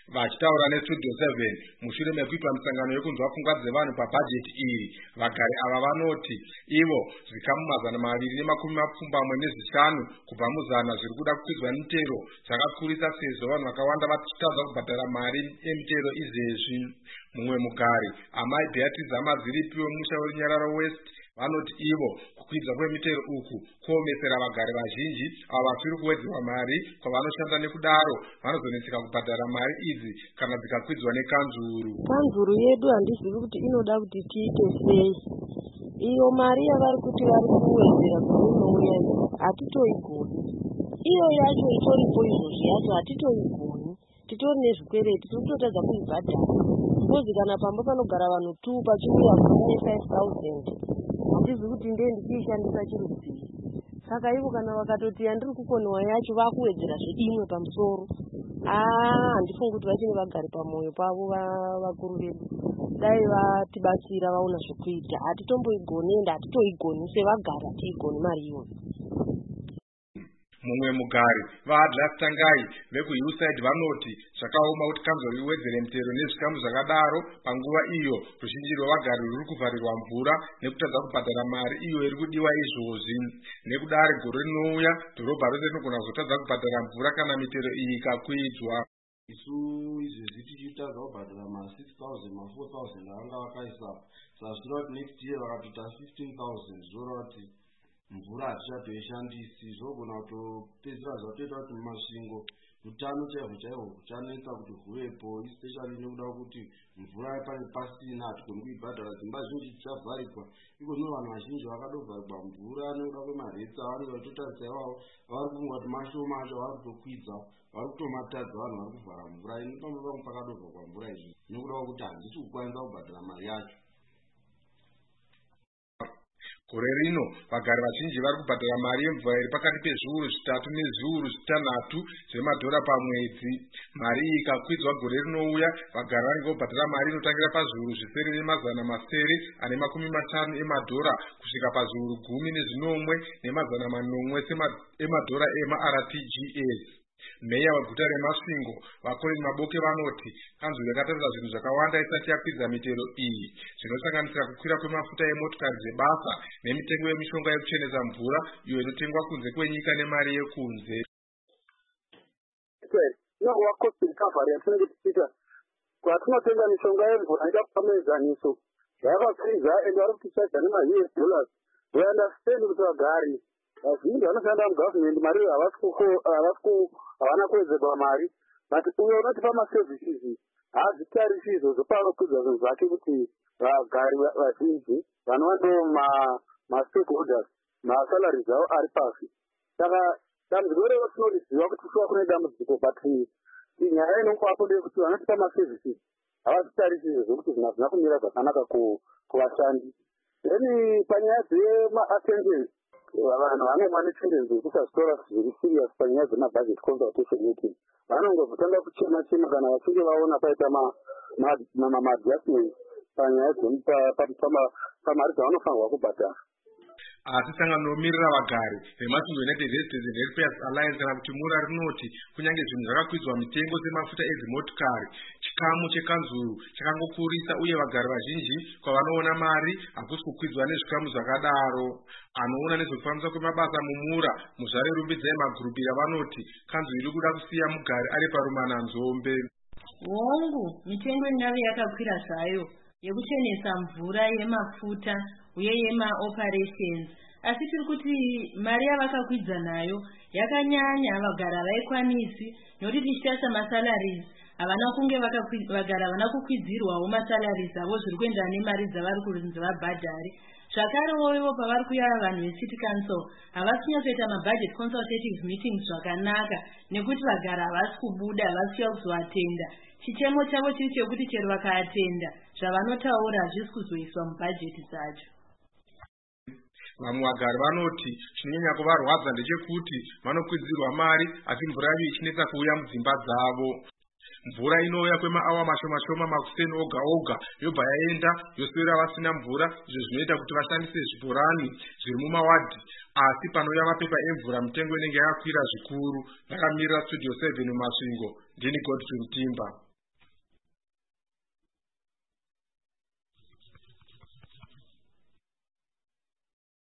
Vachitaura neStudio 7 mushure mekuita musangano yekunzwa pfungwa dzevanhu pabhajeti iyi, vagari ava vanoti ivo zvikamu 250 kubva muzana zviri kuda kukwidzwa mitero zvakakurisa sezvo vanhu vakawanda vachitadza kubhadhara mari emitero izvezvi. Mumwe mugari, amai Beatrice Amaziripi wemusha weRunyararo West, vanoti ivo kukwidza kwemitero uku kuomesera vagari vazhinji avo vasiri kuwedzerwa mari kwavanoshanda, nekudaro vanozonetseka kubhadhara mari idzi kana dzikakwidzwa nekanzuru. Kanzuru yedu handizivi kuti inoda kuti tiite sei. Iyo mari yavari kuti vari kuwedzera kurinouya hatitoigoni. Iyo yacho itoripo izvozvi yacho hatitoigoni. Titori nezvikwereti tiri kutotadza kuibhadhara. Suppose kana pamba panogara vanhu 2 pachiuya kuva 5,000. Handizivi kuti ndichiishandisa chiri kudzii. Saka ivo kana vakatoti yandiri kukoniwa yacho vakuwedzera zvedimwe pamusoro. Handifungi kuti vachine vagari pamwoyo pavo vakuru vedu. Dai vatibatsira vaona zvekuita. Hatitomboigoni ende hatitoigoni sevagari hatiigoni mari iyoyo. Mumwe mugari, vaAtlas Tangai vekuHillside vanoti zvakaoma kuti kanzuru iwedzere mitero nezvikamu zvakadaro panguva iyo ruzhinji rwevagari ruri kuvharirwa mvura nekutadza kubhadhara mari iyo iri kudiwa izvozvi. Nekudaro gore rinouya dhorobha rose rinogona kuzotadza kubhadhara mvura kana mitero iyi ikakwidzwa. Isu izvezvi tichitadza kubhadhara ma6,000 ma4,000 avanga vakaisa, sazvira kuti next year vakatoita 15,000 zvoreva kuti mvura hatichatoishandisi. Zvogona kutopedzera zvatoita kuti mumasvingo utano chaihwo chaihwo huchanetsa kuti huvepo, especially nekuda kuti mvura pane pasina hatigoni kuibhadhara. Dzimba zhinji dzichavharigwa, iko zvino vanhu vazhinji vakadovharigwa mvura nekuda kwemaretsa avanenge vachitotarisa ivavo vari kufunga kuti mashoma acho vari kutokwidza, vari kutomatadza vanhu vari kuvhara mvura. Ini pamwe pangu pakadovharwa mvura izvi nekuda kwekuti handisi kukwanisa kubhadhara mari yacho. Gore rino vagari vazhinji vari kubhadhara mari yemvura iri pakati pezviuru 3 nezviuru 6 zvemadhora pamwedzi. Mari iyi ikakwidzwa gore rinouya, vagari vanenge vobhadhara mari inotangira pazviuru 750 emadhora kusvika pazviuru 10,800 emadhora ema-RTGS. Meya weguta reMasvingo, Vakoleni Maboke vanoti kanzuru yakatarisa zvinhu zvakawanda isati yakwidza mitero iyi, zvinosanganisira kukwira kwemafuta emotokari dzebasa nemitengo yemishonga yekuchenesa mvura iyo inotengwa kunze kwenyika nemari yekunze. Kwatinotenga mishonga yemvura ikapameezaniso zvakakwiza ende vari kutichaja nemaUS dollars. We understand kuti vagari vazhinji vanoshanda mugavhmendi mari havana kuwedzerwa mari, but uyo unotipa maservices haazvitarisi izvozvo paanokwidza zvinhu zvake kuti vagari vazhinji vanova ndo mastakeholders masalaries avo ari pasi. Saka dambudziko rero tinoriziva kuti kuva kune dambudziko, but nyaya inokwapo ndeyekuti vanotipa maservices havazvitarisi izvozvo kuti zvinhu hazvina kumira zvakanaka kuvashandi. Then panyaya dzema-attendance, vanhu vanongwa netendence yekusazvitora zviri serious panyaya dzemabudget consultation meeting. Vanongozotanga kuchema-chema kana vachinge vaona paita ma-adjustments panyaya pamari dzavanofanirwa kubhadhara. Asi sangano rinomirira vagari veMasvingo United Residents and Helpers Alliance kana kuti MURA rinoti kunyange zvinhu zvakakwidzwa mitengo dzemafuta edzimotokari, chikamu chekanzuru chakangokurisa uye vagari vazhinji kwavanoona mari hakusi kukwidzwa nezvikamu zvakadaro. Anoona nezvekufambiswa kwemabasa muMURA, Muzvare Rumbidzai Magurupira vanoti kanzuru iri kuda kusiya mugari ari parumana nzombe. Hongu, mitengo ingave yakakwira zvayo yekuchenesa mvura, yemafuta uye yema-operations, asi tiri kuti mari yavakakwidza nayo yakanyanya vagari havaikwanisi, nokuti tichitarisa masalaries havana kunge vagari havana kukwidzirwawo masalaries avo zviri kuendana nemari dzavari kunzi vabhadhare. Zvakarewo ivo pavari kuyava vanhu veCity Council havasi kunyatsoita mabudget consultative meetings zvakanaka, nekuti vagari havasi kubuda, havasi kuuya kuzovatenda. Chichemo chavo chiri chekuti chero vakaatenda zvavanotaura hazvisi kuzoiswa mubhajeti dzacho. Vamwe vagari vanoti chinonyanya kuvarwadza ndechekuti vanokwidzirwa mari asi mvura yacho ichinetsa kuuya mudzimba dzavo. Mvura inouya kwemaawa mashoma makuseni oga oga yobva yaenda yoswera vasina mvura, izvo zvinoita kuti vashandise zvibhorani zviri mumawadhi, asi panouya mapepa emvura mitengo inenge yakakwira zvikuru. Ndakamirira Studio 7 muMasvingo, ndini Godfrey Mutimba.